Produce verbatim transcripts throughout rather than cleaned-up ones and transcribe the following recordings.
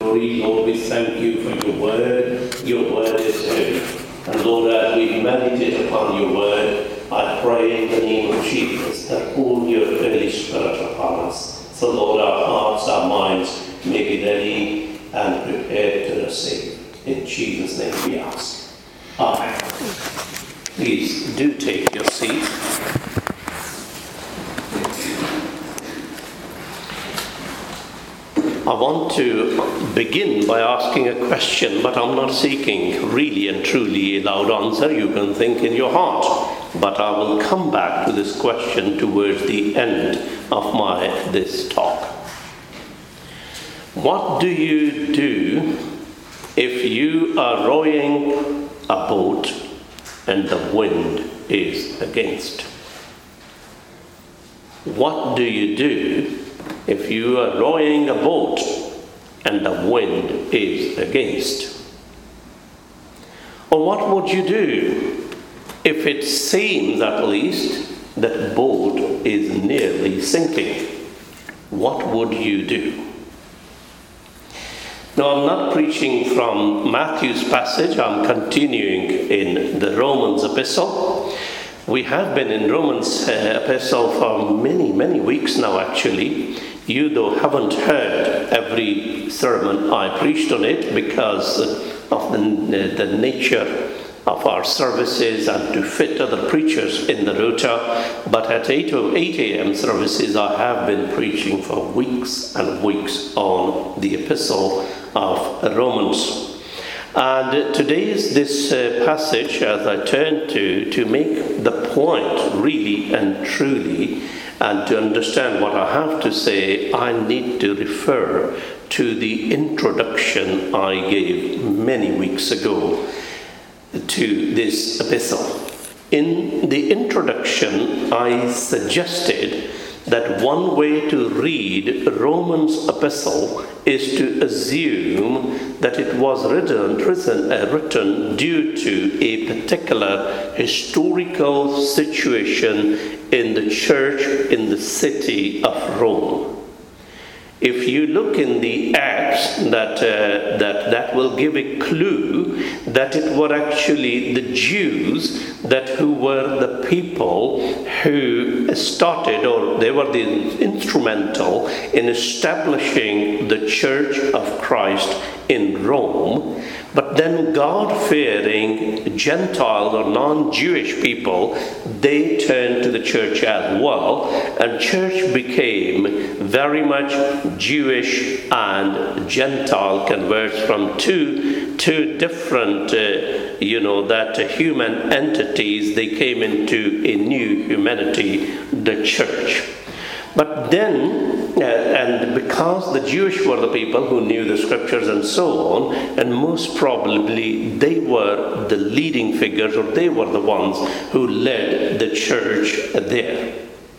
glory. Lord, we thank you for your word. Your word is holy. And Lord, as we meditate upon your word, I pray in the name of Jesus that pour your Holy Spirit upon us. So Lord, our hearts, our minds may be ready and prepared to receive. In Jesus' name we ask. Amen. Please do take your seat. I want to begin by asking a question, but I'm not seeking really and truly a loud answer. You can think in your heart. But I will come back to this question towards the end of my this talk. What do you do if you are rowing a boat and the wind is against? What do you do if you are rowing a boat and the wind is against? Or what would you do if it seems, at least, that boat is nearly sinking? What would you do? Now, I'm not preaching from Matthew's passage. I'm continuing in the Romans epistle. We have been in Romans uh, epistle for many, many weeks now, actually. You, though, haven't heard every sermon I preached on it because of the, the nature of our services and to fit other preachers in the rota. But at eight a.m. services, I have been preaching for weeks and weeks on the epistle of Romans. And today's this uh, passage, as I turn to, to make the point really and truly, and to understand what I have to say, I need to refer to the introduction I gave many weeks ago to this epistle. In the introduction, I suggested that one way to read Romans epistle is to assume that it was written, written, uh, written due to a particular historical situation in the church in the city of Rome. If you look in the Acts, that, uh, that that will give a clue that it were actually the Jews that who were the people who started, or they were the instrumental in establishing the Church of Christ in Rome. But then God-fearing Gentile or non-Jewish people, they turned to the church as well, and church became very much Jewish and Gentile converts from two two different, uh, you know, that uh, human entities. They came into a new humanity, the church. But then, uh, and because the Jewish were the people who knew the scriptures and so on, and most probably they were the leading figures, or they were the ones who led the church there.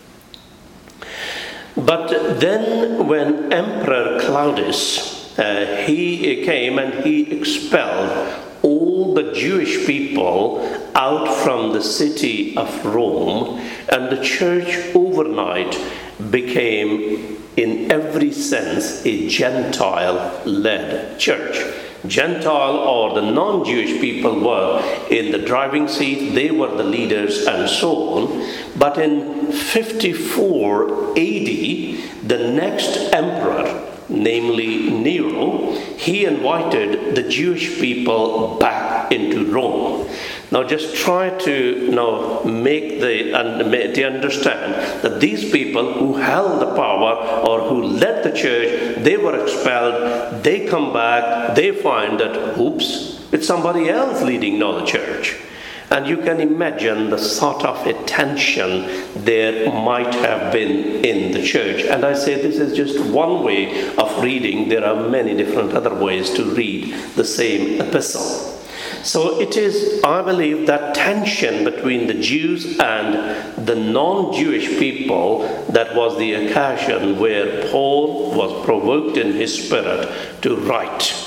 But then when Emperor Claudius, uh, he came and he expelled all the Jewish people out from the city of Rome, and the church overnight became, in every sense, a Gentile-led church. Gentile or the non-Jewish people were in the driving seat, they were the leaders and so on. But in fifty-four A D, the next emperor, namely Nero, he invited the Jewish people back into Rome. Now just try to you know, make the, and to understand that these people who held the power or who led the church, they were expelled, they come back, they find that, oops, it's somebody else leading now the church. And you can imagine the sort of a tension there might have been in the church. And I say this is just one way of reading. There are many different other ways to read the same epistle. So it is, I believe, that tension between the Jews and the non-Jewish people that was the occasion where Paul was provoked in his spirit to write.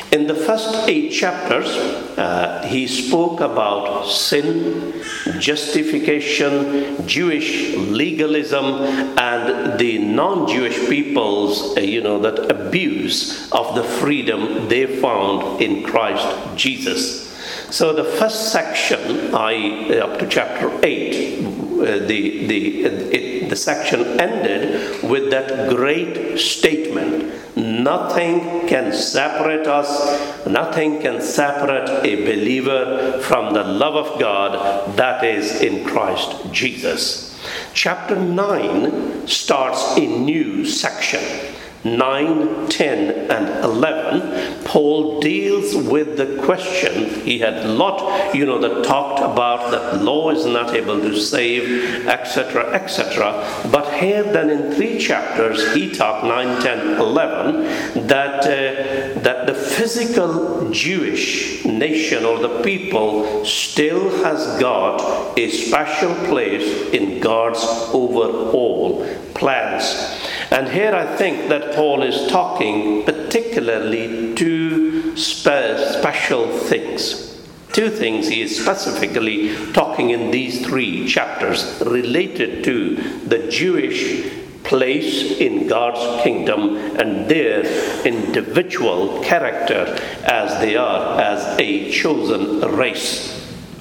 In the first eight chapters, uh, he spoke about sin, justification, Jewish legalism, and the non-Jewish people's, uh, you know, that abuse of the freedom they found in Christ Jesus. So the first section, I up to chapter eight, uh, the the it, the section ended with that great statement: nothing can separate us, nothing can separate a believer from the love of God that is in Christ Jesus. Chapter nine starts a new section. nine, ten, and eleven, Paul deals with the question. He had a lot, you know, that talked about that law is not able to save, et cetera, et cetera. But here then in three chapters, he talked, nine, ten, eleven, that, uh, that the physical Jewish nation or the people still has got a special place in God's overall plans. And here I think that Paul is talking particularly to spe- special things. Two things he is specifically talking in these three chapters related to the Jewish place in God's kingdom and their individual character as they are as a chosen race.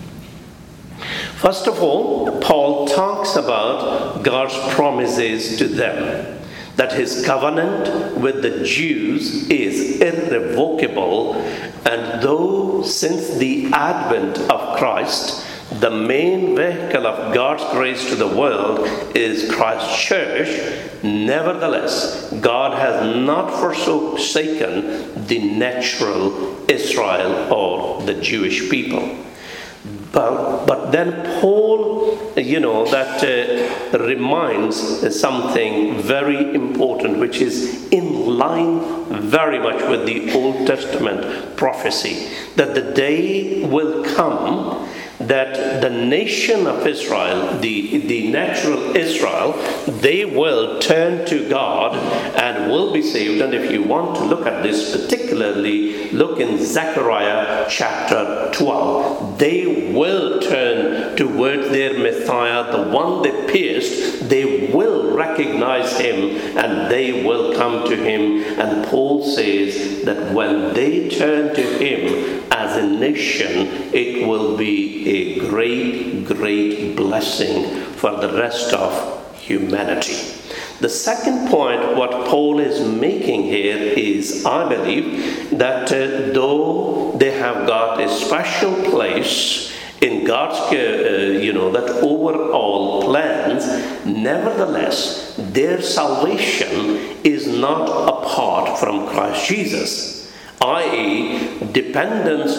First of all, Paul talks about God's promises to them, that his covenant with the Jews is irrevocable, and though since the advent of Christ, the main vehicle of God's grace to the world is Christ's church, nevertheless, God has not forsaken the natural Israel or the Jewish people. But, but then Paul, you know, that uh, reminds something very important, which is in line very much with the Old Testament prophecy, that the day will come that the nation of Israel, the, the natural Israel, they will turn to God and will be saved. And if you want to look at this particularly, look in Zechariah chapter twelve. They will turn towards their Messiah, the one they pierced. They will recognize him and they will come to him. And Paul says that when they turn to him as a nation, it will be a great, great blessing for the rest of humanity. The second point, what Paul is making here is, I believe, that uh, though they have got a special place in God's, uh, you know, that overall plans, nevertheless, their salvation is not apart from Christ Jesus. that is, dependence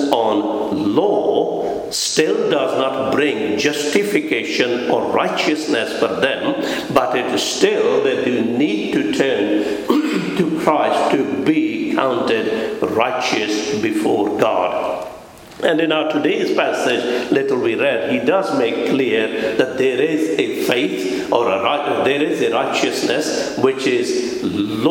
on law still does not bring justification or righteousness for them, but it is still they do need to turn to Christ to be counted righteous before God. And in our today's passage, little we read, he does make clear that there is a faith or a there is a righteousness which is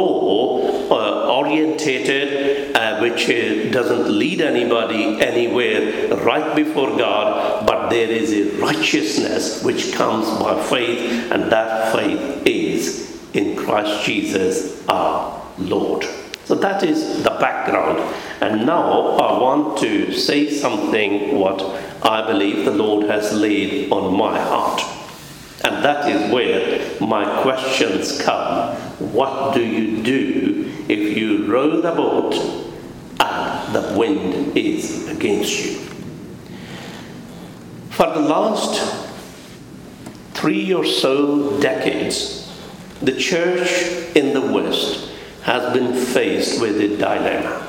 law uh, orientated, uh, which uh, doesn't lead anybody anywhere right before God, but there is a righteousness which comes by faith, and that faith is in Christ Jesus our Lord. So that is the background. And now I want to say something what I believe the Lord has laid on my heart. And that is where my questions come. What do you do if you row the boat and the wind is against you? For the last three or so decades, the church in the West has been faced with a dilemma.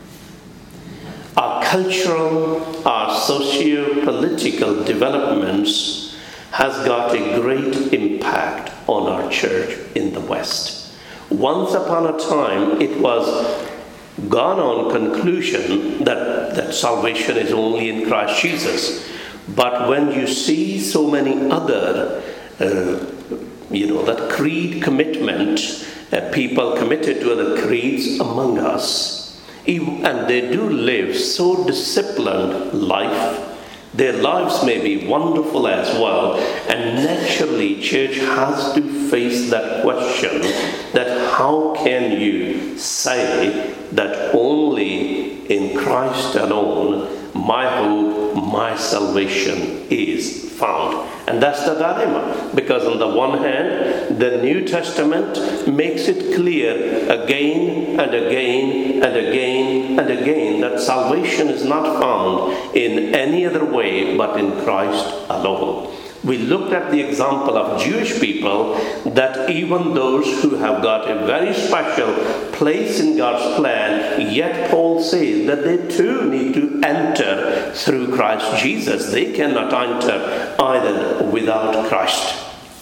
Our cultural, our socio-political developments has got a great impact on our church in the West. Once upon a time, it was gone on conclusion that, that salvation is only in Christ Jesus. But when you see so many other, uh, you know, that creed commitment, Uh, people committed to other creeds among us, and they do live so disciplined life. Their lives may be wonderful as well, and naturally church has to face that question, that how can you say that only in Christ alone my hope, my salvation is found? And that's the dilemma, because on the one hand, the New Testament makes it clear again and again and again and again that salvation is not found in any other way but in Christ alone. We looked at the example of Jewish people, that even those who have got a very special place in God's plan, yet Paul says that they too need to enter through Christ Jesus. They cannot enter either without Christ.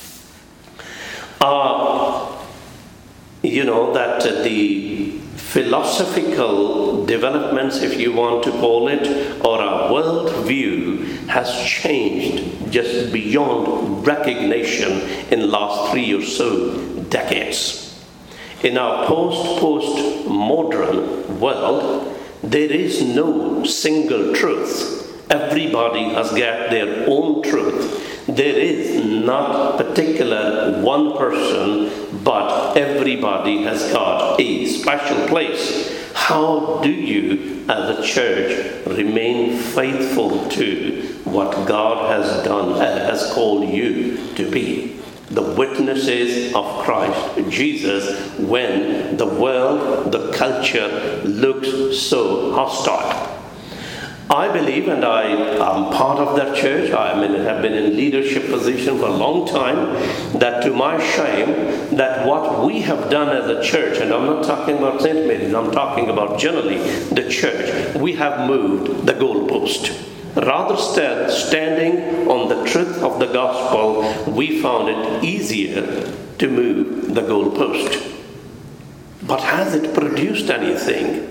Uh, you know that uh, the philosophical developments, if you want to call it, or our world view has changed just beyond recognition in the last three or so decades. In our post-post-modern world, there is no single truth. Everybody has got their own truth. There is not particular one person, but everybody has got a special place. How do you, as a church, remain faithful to what God has done and has called you to be? The witnesses of Christ Jesus, when the world, the culture looks so hostile. I believe, and I am part of that church, I mean, have been in leadership position for a long time, that to my shame, that what we have done as a church, and I'm not talking about Saint Mary's, I'm talking about generally the church, we have moved the goalpost. Rather stand, standing on the truth of the gospel, we found it easier to move the goalpost. But has it produced anything?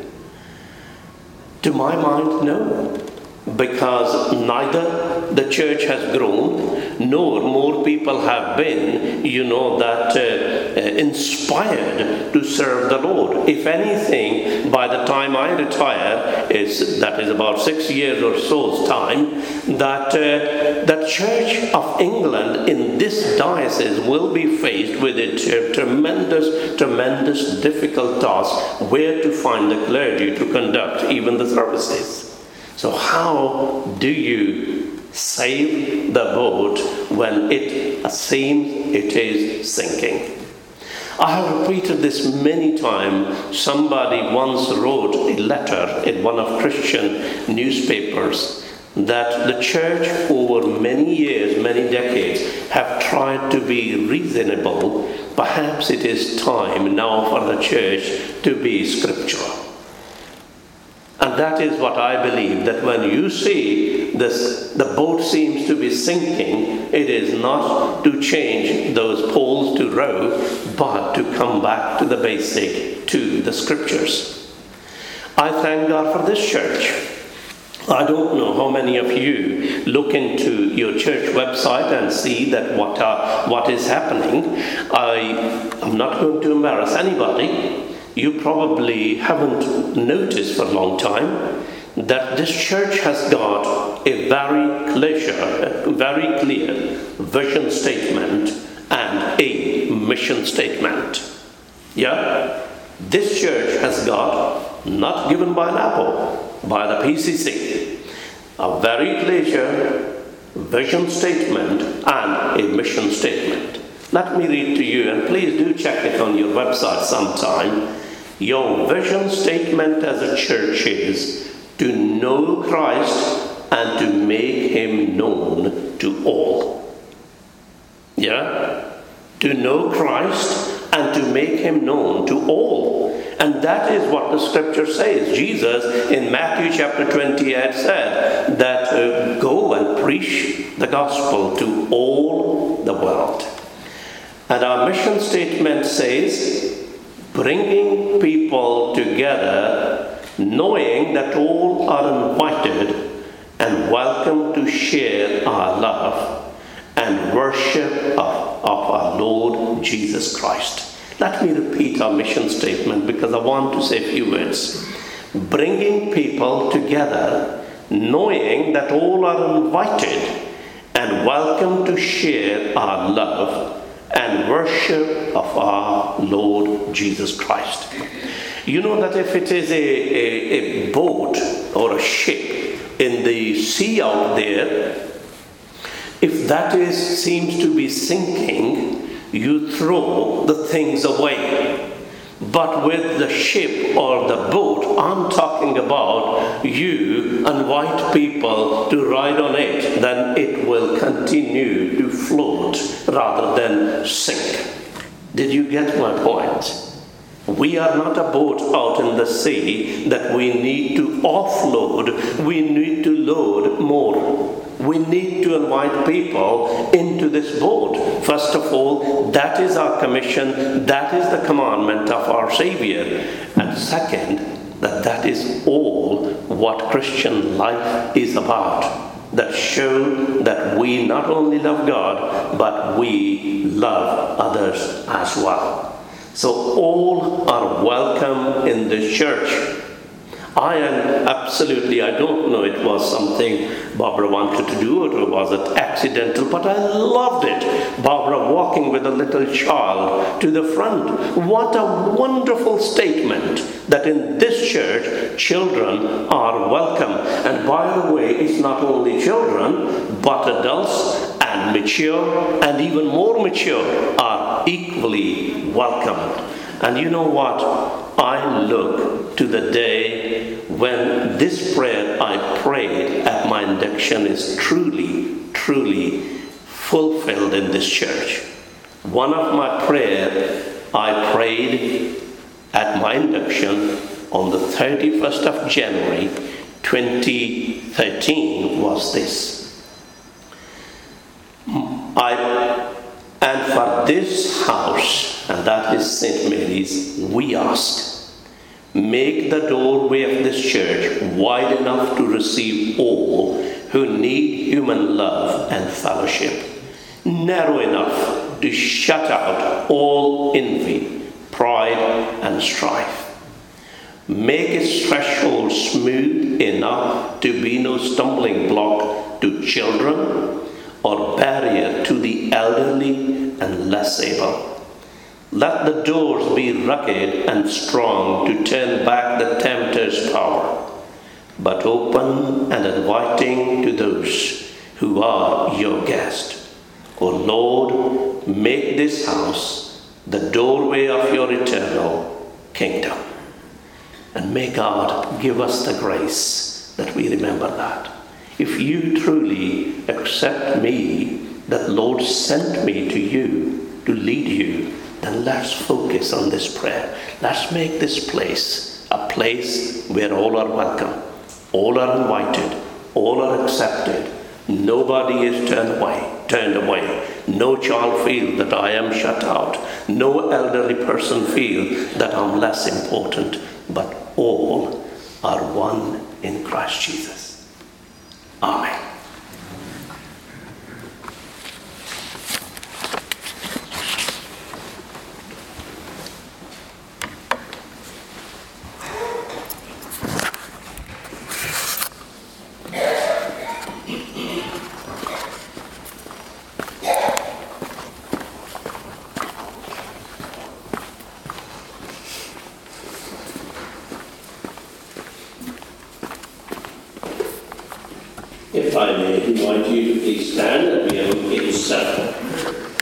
To my mind, no. Because neither the church has grown, nor more people have been, you know, that uh, uh, inspired to serve the Lord. If anything, by the time I retire, is that is about six years or so's time, that uh, the Church of England in this diocese will be faced with a t- tremendous, tremendous difficult task, where to find the clergy to conduct even the services. So how do you save the boat when it seems it is sinking? I have repeated this many times. Somebody once wrote a letter in one of Christian newspapers that the church over many years, many decades, have tried to be reasonable. Perhaps it is time now for the church to be scriptural. And that is what I believe, that when you see this, the boat seems to be sinking, it is not to change those poles to row, but to come back to the basic, to the scriptures. I thank God for this church. I don't know how many of you look into your church website and see that what are, what is happening. I am not going to embarrass anybody. You probably haven't noticed for a long time that this church has got a very clear, a very clear vision statement and a mission statement. Yeah? This church has got, not given by NAPO, by the P C C, a very clear vision statement and a mission statement. Let me read to you, and please do check it on your website sometime. Your vision statement as a church is to know Christ and to make him known to all. Yeah? To know Christ and to make him known to all. And that is what the scripture says. Jesus in Matthew chapter twenty-eight said that uh, go and preach the gospel to all the world. And our mission statement says, bringing people together, knowing that all are invited and welcome to share our love and worship of, of our Lord Jesus Christ. Let me repeat our mission statement because I want to say a few words. bringing people together, knowing that all are invited and welcome to share our love and worship of our Lord Jesus Christ. You know that if it is a, a, a boat or a ship in the sea out there, if that is seems to be sinking, you throw the things away. But with the ship or the boat, I'm talking about, you invite people to ride on it, then it will continue to float rather than sink. Did you get my point? We are not a boat out in the sea that we need to offload. We need to load more. We need to invite people into this boat. First of all, that is our commission. That is the commandment of our Savior. And second, that that is all what Christian life is about. That show that we not only love God, but we love others as well. So all are welcome in the church. I am absolutely, I don't know it was something Barbara wanted to do or was it accidental, but I loved it. Barbara walking with a little child to the front. What a wonderful statement that in this church, children are welcome. And by the way, it's not only children, but adults and mature and even more mature are equally welcomed. And you know what? I look to the day when this prayer I prayed at my induction is truly, truly fulfilled in this church. One of my prayers I prayed at my induction on the thirty-first of January twenty thirteen was this. I And for this house, and that is Saint Mary's, we ask, make the doorway of this church wide enough to receive all who need human love and fellowship, narrow enough to shut out all envy, pride, and strife. Make its threshold smooth enough to be no stumbling block to children or barrier to the elderly and less able. Let the doors be rugged and strong to turn back the tempter's power, but open and inviting to those who are your guest. O Lord, make this house the doorway of your eternal kingdom. And may God give us the grace that we remember that. If you truly accept me, that Lord sent me to you to lead you, then let's focus on this prayer. Let's make this place a place where all are welcome, all are invited, all are accepted. Nobody is turned away, turned away. No child feels that I am shut out. No elderly person feels that I'm less important, but all are one in Christ Jesus. Amen. If I may invite you to please stand and we are looking at